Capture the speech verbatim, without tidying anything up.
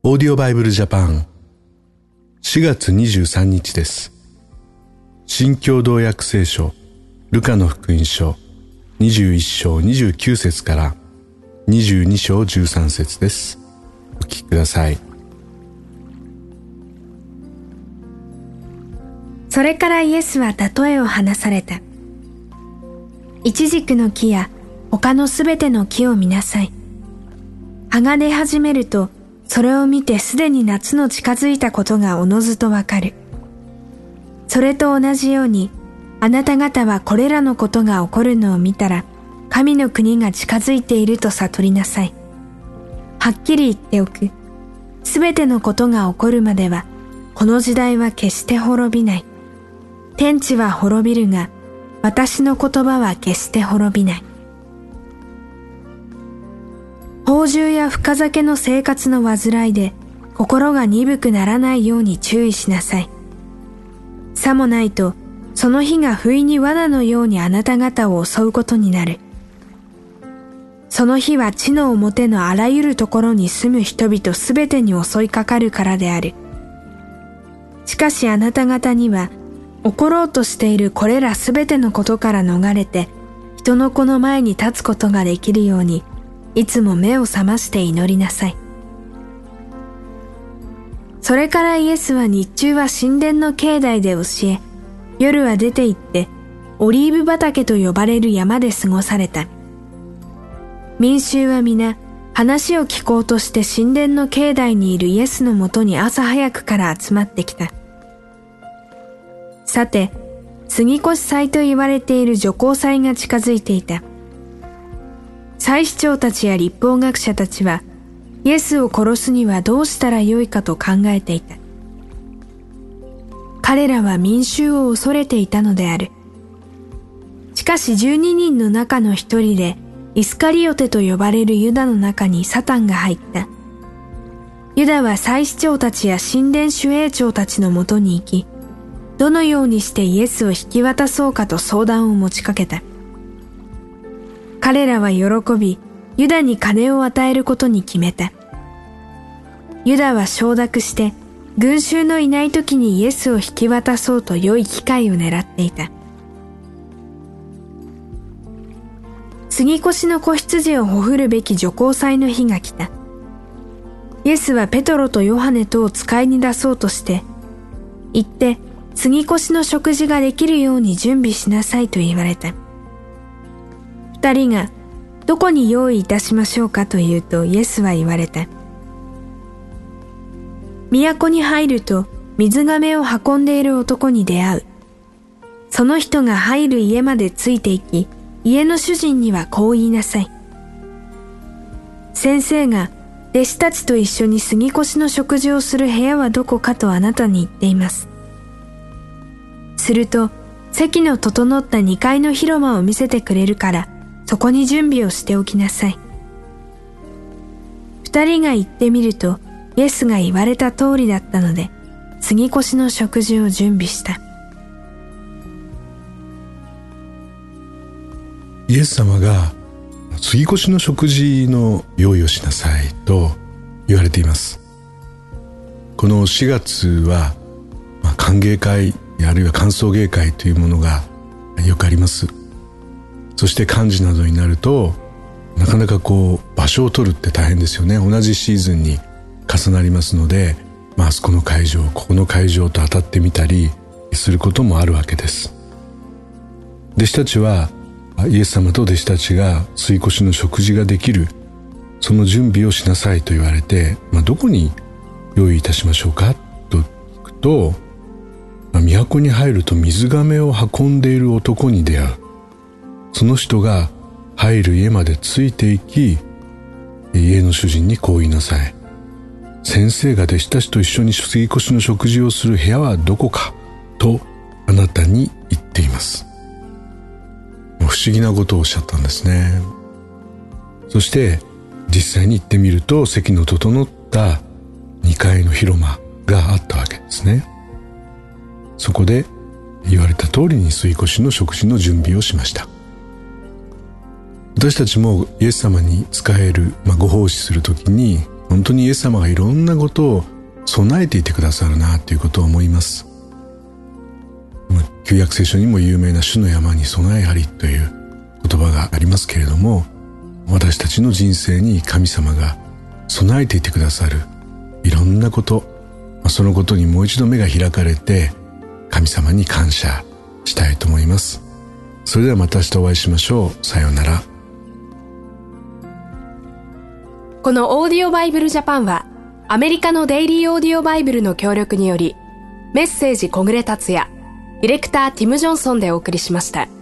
オーディオバイブルジャパンしがつにじゅうさんにちです。新共同訳聖書ルカの福音書にじゅういっしょうにじゅうきゅうせつからにじゅうにしょうじゅうさんせつです。お聞きください。 それからイエスは例えを話された。イチジクの木や他のすべての木を見なさい。葉が出始めると、それを見てすでに夏の近づいたことがおのずとわかる。それと同じように、あなた方はこれらのことが起こるのを見たら、神の国が近づいていると悟りなさい。はっきり言っておく。すべてのことが起こるまでは、この時代は決して滅びない。天地は滅びるが、私の言葉は決して滅びない。放獣や深酒の生活の煩いで心が鈍くならないように注意しなさい。さもないとその日が不意に罠のようにあなた方を襲うことになる。その日は地の表のあらゆるところに住む人々すべてに襲いかかるからである。しかしあなた方には起ころうとしているこれらすべてのことから逃れて人の子の前に立つことができるようにいつも目を覚まして祈りなさい。それからイエスは日中は神殿の境内で教え、夜は出て行ってオリーブ畑と呼ばれる山で過ごされた。民衆は皆話を聞こうとして神殿の境内にいるイエスのもとに朝早くから集まってきた。さて、杉越祭と言われている除光祭が近づいていた。祭司長たちや律法学者たちは、イエスを殺すにはどうしたらよいかと考えていた。彼らは民衆を恐れていたのである。しかし十二人の中の一人で、イスカリオテと呼ばれるユダの中にサタンが入った。ユダは祭司長たちや神殿守衛長たちのもとに行き、どのようにしてイエスを引き渡そうかと相談を持ちかけた。彼らは喜び、ユダに金を与えることに決めた。ユダは承諾して、群衆のいない時にイエスを引き渡そうと良い機会を狙っていた。杉越の子羊をほふるべき除光祭の日が来た。イエスはペトロとヨハネとを使いに出そうとして、行って杉越の食事ができるように準備しなさいと言われた。二人がどこに用意いたしましょうかと言うとイエスは言われた。都に入ると水亀を運んでいる男に出会う。その人が入る家までついて行き、家の主人にはこう言いなさい。先生が弟子たちと一緒に杉越の食事をする部屋はどこかとあなたに言っています。すると席の整ったにかいの広間を見せてくれるからそこに準備をしておきなさい。二人が行ってみるとイエスが言われた通りだったので杉越の食事を準備した。 イエス様が杉越の食事の用意をしなさいと言われています。このしがつは、まあ、歓迎会あるいは歓送迎会というものがよくあります。そして幹事などになるとなかなかこう場所を取るって大変ですよね。同じシーズンに重なりますので、まあ、あそこの会場ここの会場と当たってみたりすることもあるわけです。弟子たちはイエス様と弟子たちが杉越の食事ができるその準備をしなさいと言われて、まあ、どこに用意いたしましょうかと聞くと、まあ、都に入ると水亀を運んでいる男に出会う。その人が入る家までついていき、家の主人にこう言いなさい。先生が弟子たちと一緒に杉越の食事をする部屋はどこかとあなたに言っています。不思議なことをおっしゃったんですね。そして実際に行ってみると席の整ったにかいの広間があったわけですね。そこで言われた通りに杉越の食事の準備をしました。私たちもイエス様に仕える、まあ、ご奉仕するときに本当にイエス様がいろんなことを備えていてくださるなということを思います。旧約聖書にも有名な主の山に備えありという言葉がありますけれども、私たちの人生に神様が備えていてくださるいろんなこと、そのことにもう一度目が開かれて神様に感謝したいと思います。それではまた明日お会いしましょう。さようなら。 このオーディオバイブルジャパンはアメリカのデイリーオーディオバイブルの協力により、メッセージ小暮達也、ディレクターティム・ジョンソンでお送りしました。